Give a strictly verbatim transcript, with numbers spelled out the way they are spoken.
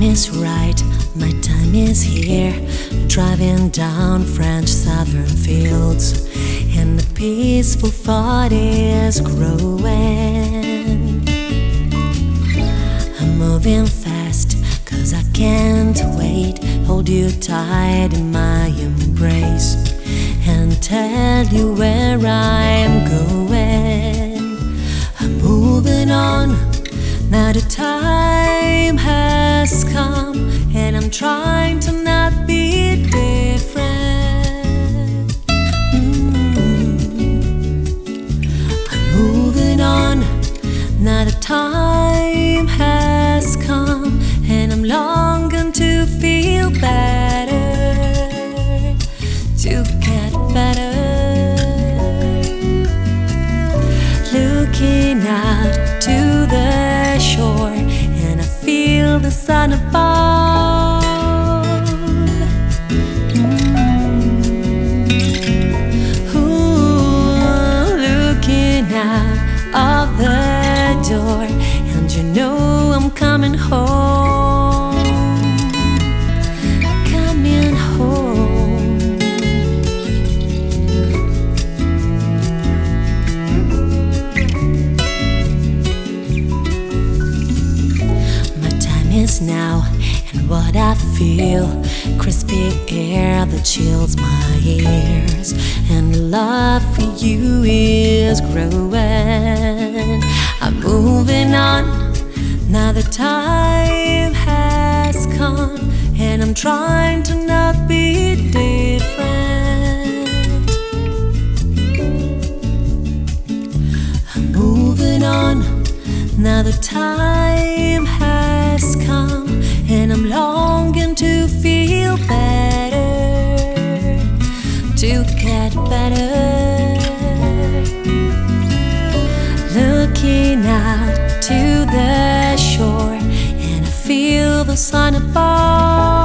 is right, my time is here. Driving down French southern fields, and the peaceful thought is growing. I'm moving fast, cause I can't wait. Hold you tight in my embrace and tell you where I'm going. I'm moving on, now the time has come, and I'm trying to not be different. mm. I'm moving on, now the time has come, and I'm longing to feel better, to get better. Looking out to the shore, and I feel the sun above. mm. Ooh, looking out of the door, and you know I'm coming home, coming home. My time is now, and what I feel, crispy air that chills my ears, and love for you is growing. I'm moving on, now the time has come, and I'm trying to not be different. I'm moving on, now the time has come, and I'm longing to feel better, to get better. Looking out to the shore, and I feel the sun above.